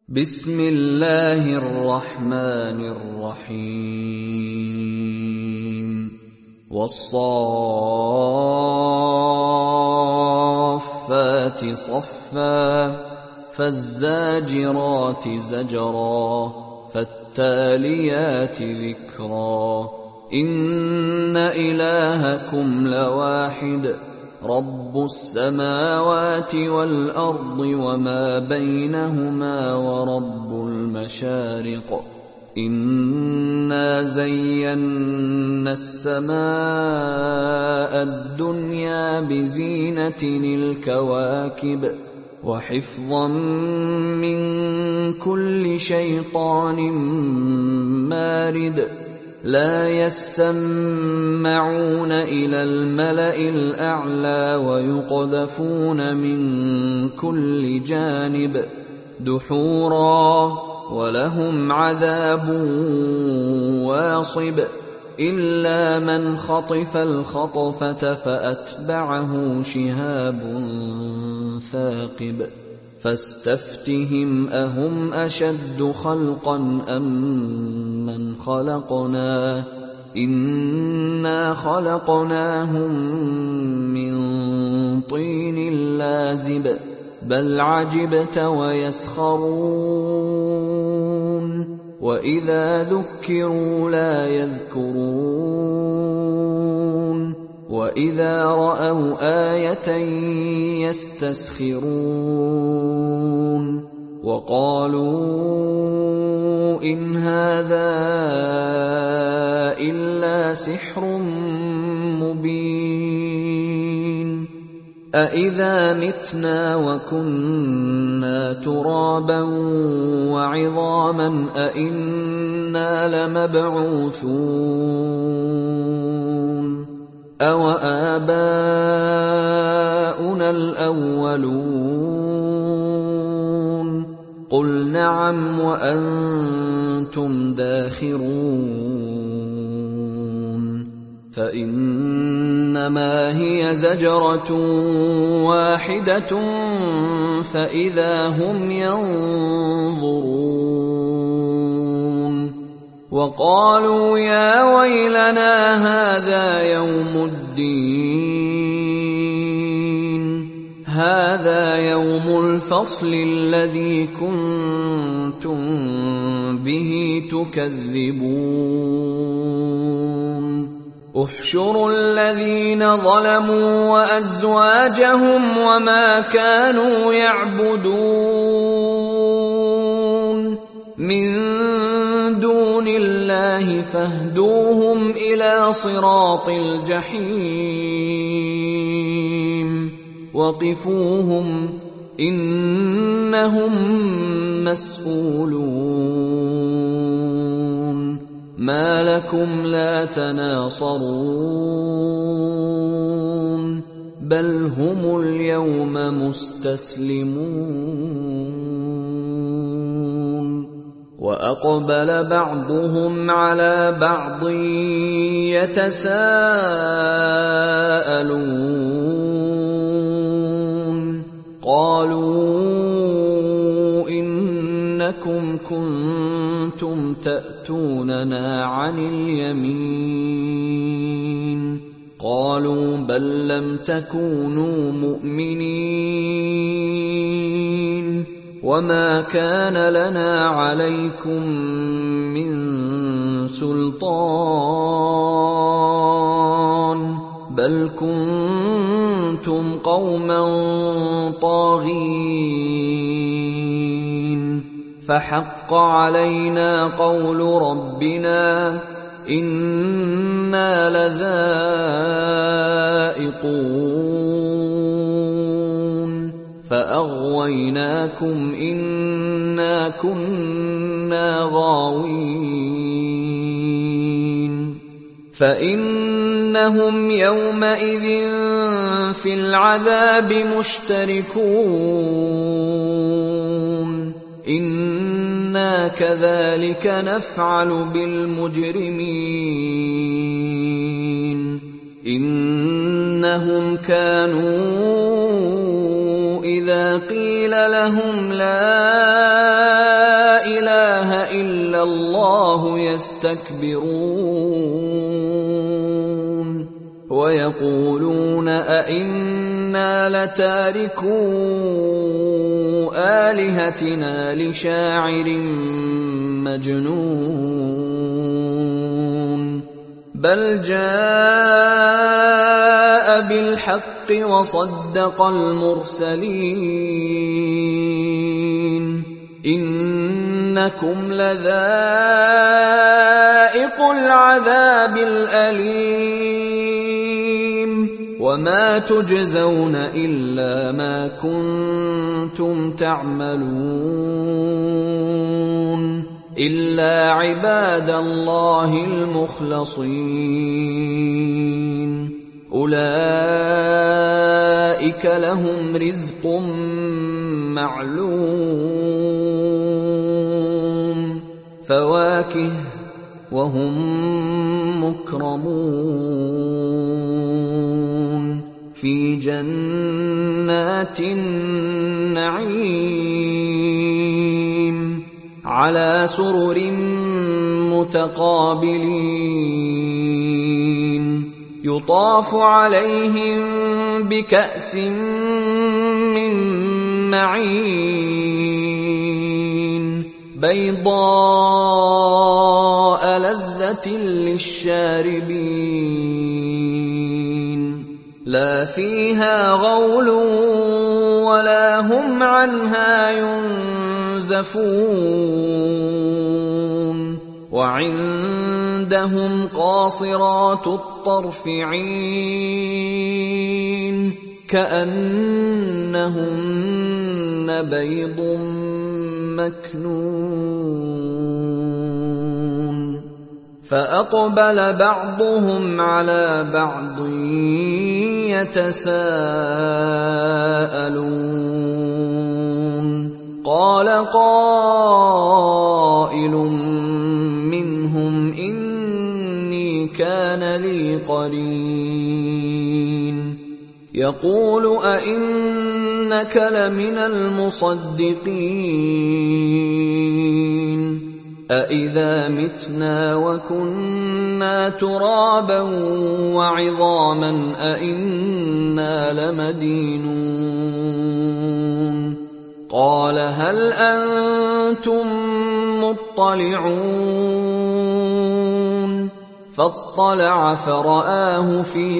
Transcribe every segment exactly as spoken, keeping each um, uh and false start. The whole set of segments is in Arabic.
بسم الله الرحمن الرحيم والصافات صفا فالزاجرات زجرا فالتاليات ذكرا إن إلهكم لواحد رب السماوات والأرض وما بينهما ورب المشارق إنا زينا السماء الدنيا بزينة الكواكب وحفظا من كل شيطان مارد لا يسمعون إلى الملأ الأعلى ويقذفون من كل جانب دحورا ولهم عذاب واصب إلا من خطف الخطفة فأتبعه شهاب ثاقب فاستفتهم أهم أشد خلقا أم من خلقنا إنا خلقناهم من طين لازب بل عجبت ويسخرون وإذا ذكروا لا يذكرون وإذا رأوا آية يستسخرون وقالوا إن هذا إلا سحر مبين أإذا متنا وكنا ترابا وعظاما أإنا لمبعوثون أَوَآبَاؤُنَا الْأَوَّلُونَ قُلْ نَعَمْ وَأَنْتُمْ دَاخِرُونَ فَإِنَّمَا هِيَ زَجْرَةٌ وَاحِدَةٌ فَإِذَا هُمْ يَنظُرُونَ وَقَالُوا يَا وَيْلَنَا هَذَا يَوْمُ الدِّينِ هَذَا يَوْمُ الْفَصْلِ الَّذِي كُنتُم بِهِ تُكَذِّبُونَ احشروا الذين ظلموا وأزواجهم وما كانوا يعبدون من دون الله فاهدوهم إلى صراط الجحيم وقفوهم إنهم مسؤولون ما لكم لا تناصرون بل هم اليوم مستسلمون وأقبل بعضهم على بعض يتساءلون قالوا إنكم كنتم تأتوننا عن اليمين قالوا بل لم تكونوا مؤمنين وما كان لنا عليكم من سلطان بل كنتم قوما طاغين فحق علينا قول ربنا إنا لذائقون فأغويناكم إنا كنا غاوين فإنهم يومئذ في العذاب مشتركون إنا كذلك نفعل بالمجرمين إنهم كانوا إذا قيل لهم لا الله يستكبرون ويقولون أئنا لتاركو آلهتنا لشاعر مجنون بل جاء بالحق وصدق المرسلين إنكم لذائق العذاب الأليم وما تجزون إلا ما كنتم تعملون إلا عباد الله المخلصين أولئك لهم رزق معلوم فواكه وهم مكرمون في جنات النعيم على سرر متقابلين يطاف عليهم بكأس من معين بيضاء لذة للشاربين لا فيها غول ولا هم عنها ينزفون وعندهم قاصرات الطرف عين كأنهن بيض مكنون فأقبل بعضهم على بعض يتساءلون قال قائل منهم إني كان لي قرين يقول أئنك لمن المصدقين أإذا متنا وكنا ترابا وعظاما أئنا لمدينون قال هل أنتم مطلعون فاطلع فرآه في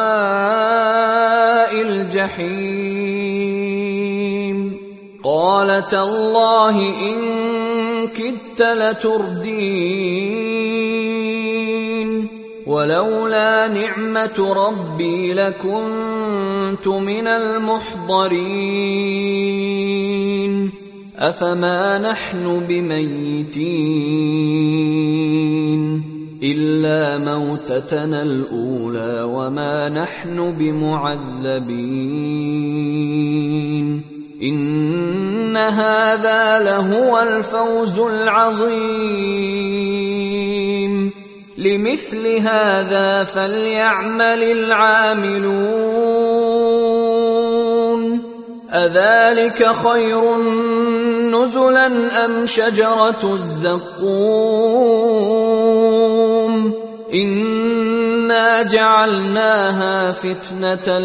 سواء الجحيم قال تالله إن كدت لتردين ولولا نعمة ربي لكنت من المحضرين أفما نحن بميتين إلا موتتنا الأولى وما نحن بمعذبين إن هذا لهو الفوز العظيم لمثل هذا فليعمل العاملون أذلك خير نزلا أم شجرة الزقوم إنا جعلناها فتنة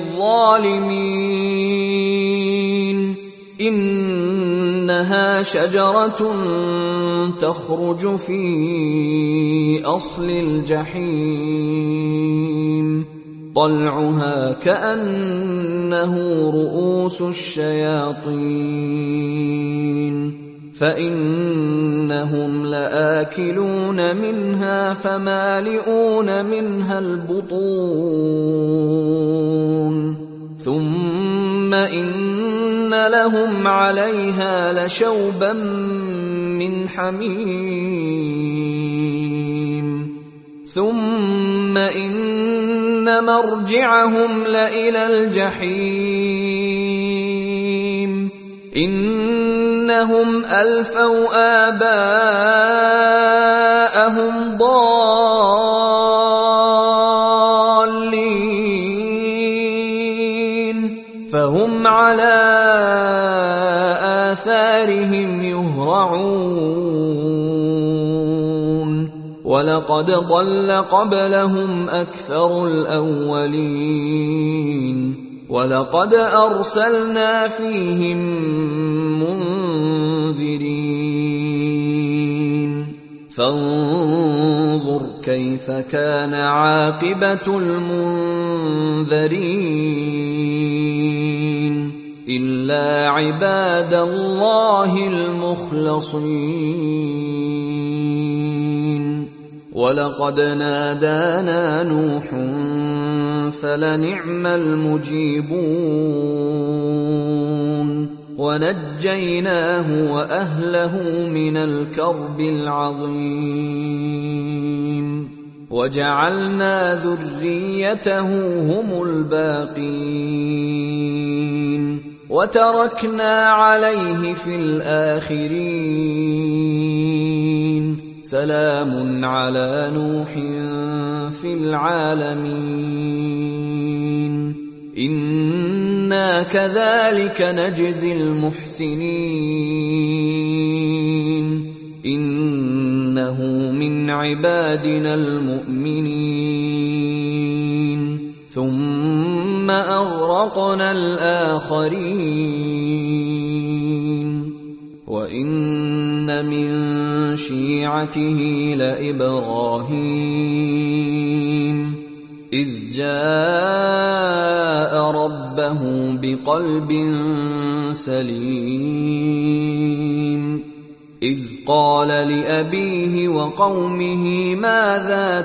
للظالمين إنها شجرة تخرج في أصل الجحيم طلعها كأنه رؤوس الشياطين فإنهم لآكلون منها فمالئون منها البطون ثم إن لهم عليها لشوبا من حميم ثم إن مرجعهم لإلى الجحيم إنهم ألفوا آباءهم ضالين فهم على آثارهم آثارهم يهرعون ولقد ضل قبلهم أكثر الأولين ولقد أرسلنا فيهم منذرين فانظر كيف كان عاقبة المنذرين إلا عباد الله المخلصين ولقد نادانا نوح فلنعم المجيبون ونجيناه وأهله من الكرب العظيم وجعلنا ذريته هم الباقين وتركنا عليه في الآخرين سلام على نوح في العالمين إنا كذلك نجزي المحسنين إنه من عبادنا المؤمنين ثم أغرقنا الآخرين وإن من شيعته لإبراهيم إذ جاء ربه بقلب سليم إذ قال لأبيه وقومه ماذا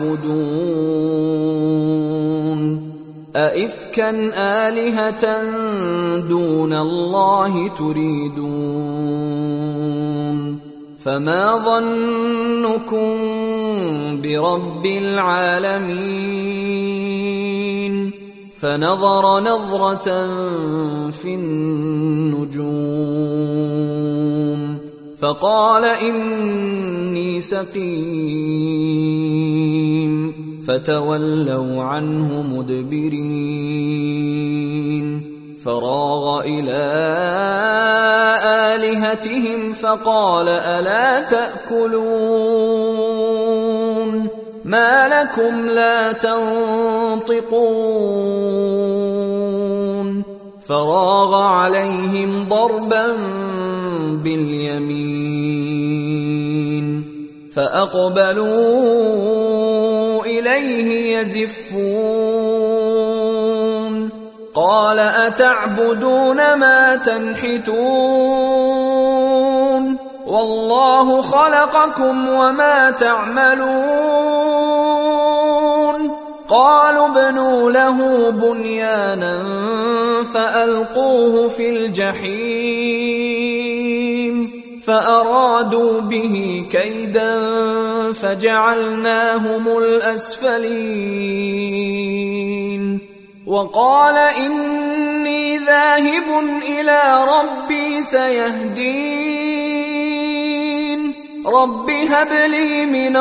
تعبدون أئفكا آلهة دون الله تريدون فما ظنكم برب العالمين فنظر نظرة في النجوم فقال إني سقيم فتولوا عنه مدبرين فراغ إلى آلهتهم فقال ألا تأكلون ما لكم لا تنطقون فراغ عليهم ضربا باليمين فأقبلوا إليه يزفون قال أتعبدون ما تنحتون والله خلقكم وما تعملون قالوا ابنوا له بنيانا فألقوه في الجحيم فأرادوا به كيدا فجعلناهم الأسفلين وقال إني ذاهب إلى ربي سيهدين رب هب لي من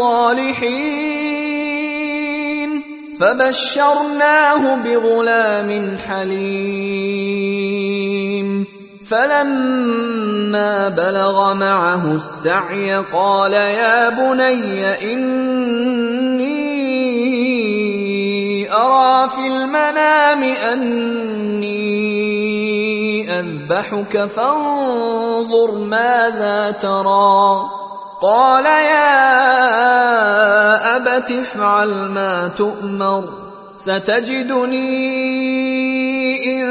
الصالحين فبشرناه بغلام حليم فلما بلغ معه السعي قال يا بني إني أرى في المنام أني أذبحك فانظر ماذا ترى قال يا أبت افعل ما تؤمر ستجدني إن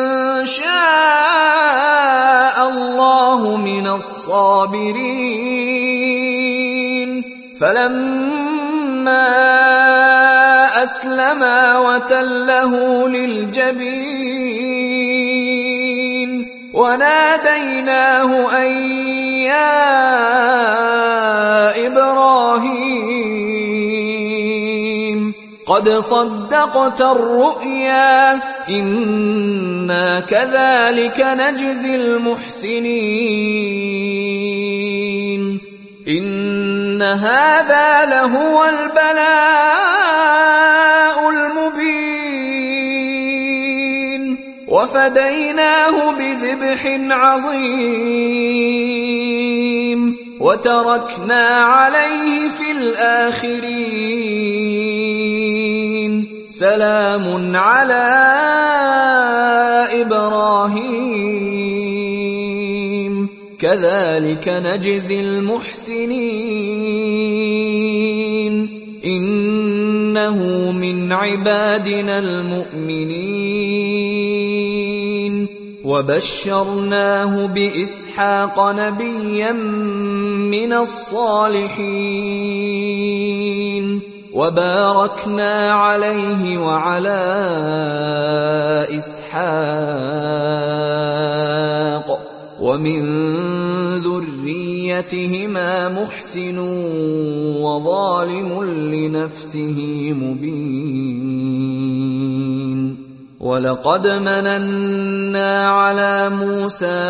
شاء الله من الصابرين فلما أسلما وتله للجبين وناديناه أن يا إبراهيم قد صدقت الرؤيا إنا كذلك نجزي المحسنين إن هذا لهو البلاء المبين وفديناه وَفَدَيْنَاهُ بِذِبْحٍ عَظِيمٍ وَتَرَكْنَا عَلَيْهِ فِي الْآخِرِينَ سَلَامٌ عَلَىٰ إِبْرَاهِيمَ كَذَلِكَ نَجْزِي الْمُحْسِنِينَ إِنَّهُ مِنْ عِبَادِنَا الْمُؤْمِنِينَ وَبَشَّرْنَاهُ بِإِسْحَاقَ نَبِيًّا مِّنَ الصَّالِحِينَ وَبَارَكْنَا عَلَيْهِ وَعَلَىٰ إِسْحَاقَ وَمِن ذُرِّيَّتِهِمَا مُحْسِنٌ وَظَالِمٌ لِّنَفْسِهِ مُبِينٌ وَلَقَدْ مَنَنَّا عَلَىٰ مُوسَىٰ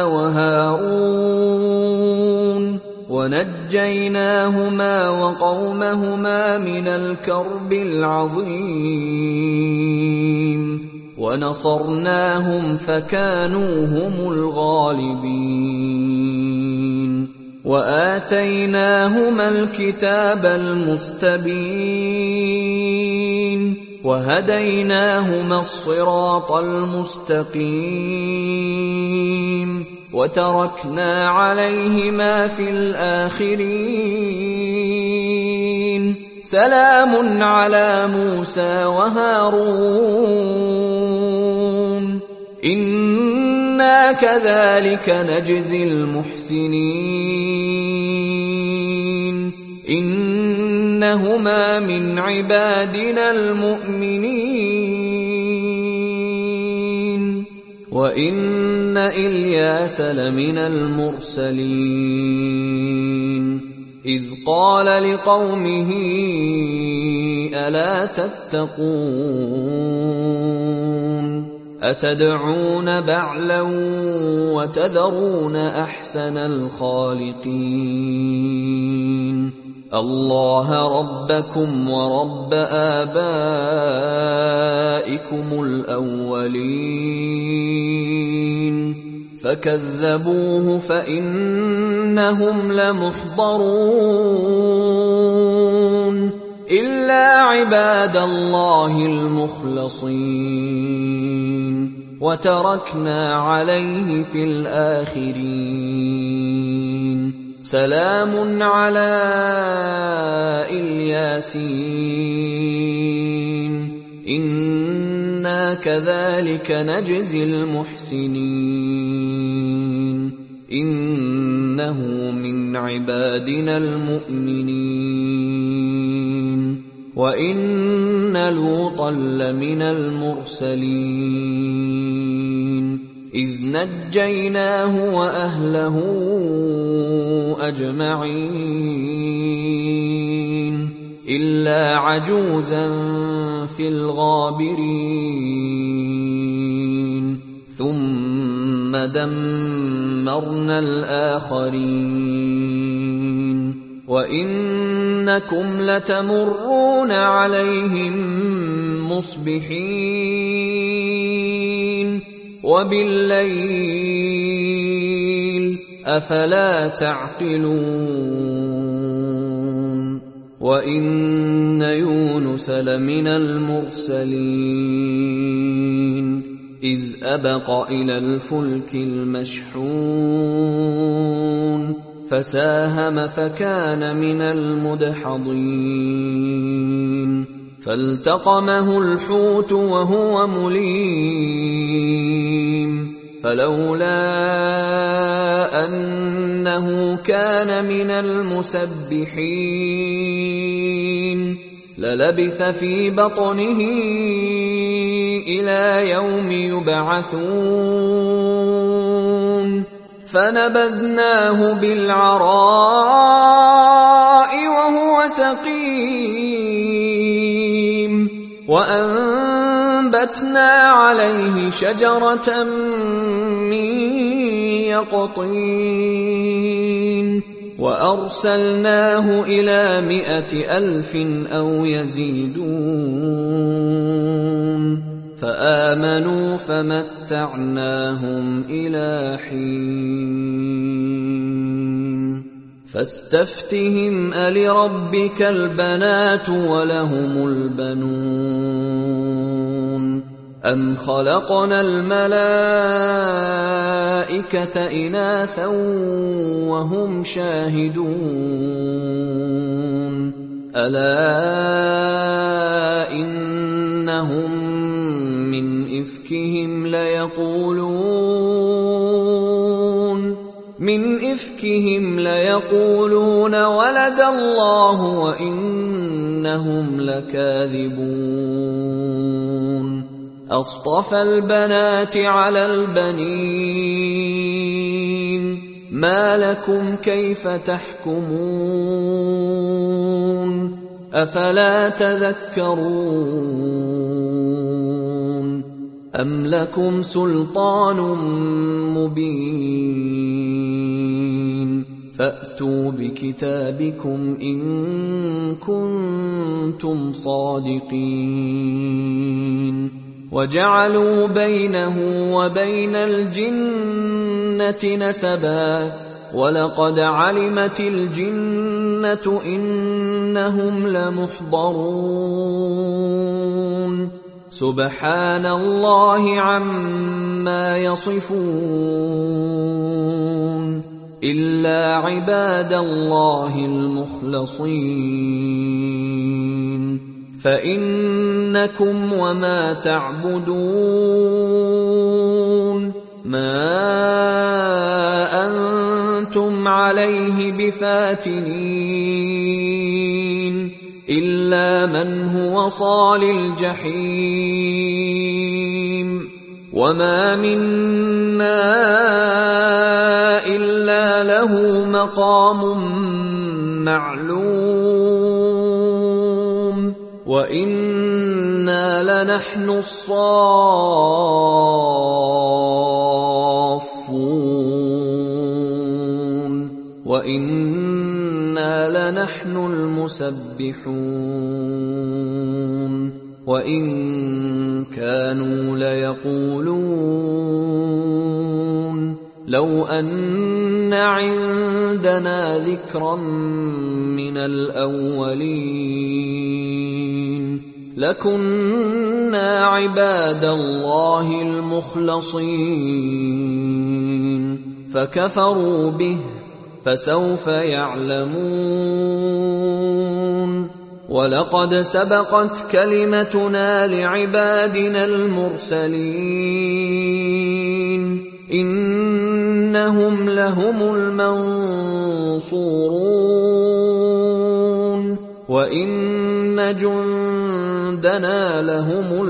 وَهَارُونَ وَنَجَّيْنَاهُمَا وَقَوْمَهُمَا مِنَ الْكَرْبِ الْعَظِيمِ وَنَصَرْنَاهُمْ فَكَانُوا هُمُ الْغَالِبِينَ وَآتَيْنَاهُمَا الْكِتَابَ الْمُسْتَبِينَ وَهَدَيْنَاهُمَا الصِّرَاطَ الْمُسْتَقِيمَ وَتَرَكْنَا عَلَيْهِمَا فِي الْآخِرِينَ سَلَامٌ عَلَىٰ مُوسَىٰ وَهَارُونَ إِنَّا كَذَلِكَ نَجْزِي الْمُحْسِنِينَ إِنَّهُمَا مِنْ عِبَادِنَا الْمُؤْمِنِينَ وَإِنَّ إِلْيَاسَ لَمِنَ الْمُرْسَلِينَ إِذْ قَالَ لِقَوْمِهِ أَلَا تَتَّقُونَ أَتَدْعُونَ بَعْلًا وَتَذَرُونَ أَحْسَنَ الْخَالِقِينَ اللَّهَ رَبَّكُمْ وَرَبَّ آبَائِكُمُ الْأَوَّلِينَ فَكَذَّبُوهُ فَإِنَّهُمْ لَمُحْضَرُونَ إِلَّا عِبَادَ اللَّهِ الْمُخْلَصِينَ وَتَرَكْنَا عَلَيْهِ فِي الْآخِرِينَ سَلَامٌ عَلَىٰ الْيَاسِينَ إِنَّا كَذَلِكَ نَجْزِي الْمُحْسِنِينَ إِنَّهُ مِنْ عِبَادِنَا الْمُؤْمِنِينَ وَإِنَّ لُوطًا لَّمِنَ الْمُرْسَلِينَ إِذْ نَجَّيْنَاهُ وَأَهْلَهُ أَجْمَعِينَ إِلَّا عَجُوزًا فِي الْغَابِرِينَ ثُمَّ دَمَّرْنَا الْآخَرِينَ وَإِنَّكُمْ لَتَمُرُّونَ عَلَيْهِم مُّصْبِحِينَ وَبِاللَّيْلِ أَفَلَا تَعْقِلُونَ وَإِنَّ يُونُسَ لَمِنَ الْمُرْسَلِينَ إِذْ أَبَقَ إِلَى الْفُلْكِ الْمَشْحُونِ فَسَاهَمَ فَكَانَ مِنَ الْمُدْحَضِينَ فَالْتَقَمَهُ الْحُوتُ وَهُوَ مُلِيمٌ فَلَوْلَا أَنَّهُ كَانَ مِنَ الْمُسَبِّحِينَ لَلَبِثَ فِي بَطْنِهِ إِلَىٰ يَوْمِ يُبْعَثُونَ فَنَبَذْنَاهُ بِالْعَرَاءِ وَهُوَ سَقِيمٌ وَأَنبَتْنَا عَلَيْهِ شَجَرَةً مِّن يَقْطِينٍ وَأَرْسَلْنَاهُ إِلَىٰ مِائَةِ أَلْفٍ أَوْ يَزِيدُونَ فآمنوا فمتعناهم إلى حين فاستفتهم ألربك البنات ولهم البنون أم خلقنا الملائكة إناثا وهم شاهدون ألا إنهم من إفكهم ليقولون من إفكهم ليقولون ولد الله وإنهم لكاذبون أصطفى البنات على البنين ما لكم كيف تحكمون أفلا تذكرون أم لكم سلطان مبين فأتوا بكتابكم إن كنتم صادقين وجعلوا بينه وبين الجنة نسبا ولقد علمت الجنة إنهم لمحضرون سبحان الله عما يصفون إلا عباد الله المخلصين فإنكم وما تعبدون ما أنتم عليه بفاتنين إلا من هو صال الجحيم وما منا إلا له مقام معلوم وإنا لنحن الصافون وإنا لنحن المسبحون وإن كانوا ليقولون لو أن عندنا ذكرا من الأولين لكنا عباد الله المخلصين فكفروا به فسوف يعلمون ولقد سبقت كلمتنا لعبادنا المرسلين إنهم لهم المنصورون وإن جندنا لهم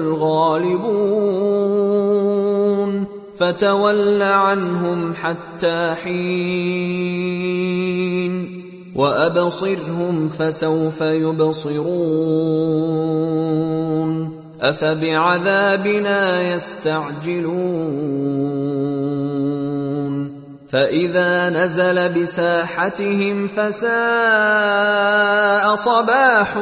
الغالبون فتول عنهم حتى حين وأبصرهم فسوف يبصرون أفبعذابنا يستعجلون فإذا نزل بساحتهم فساء صباح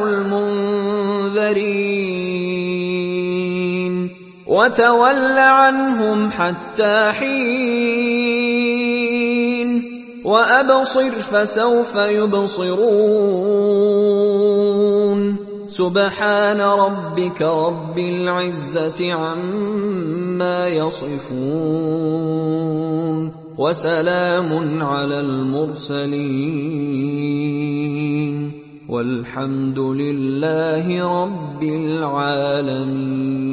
المنذرين وتول عنهم حتى حين وأبصر فسوف يبصرون سبحان ربك رب العزة عما يصفون وسلام على المرسلين والحمد لله رب العالمين.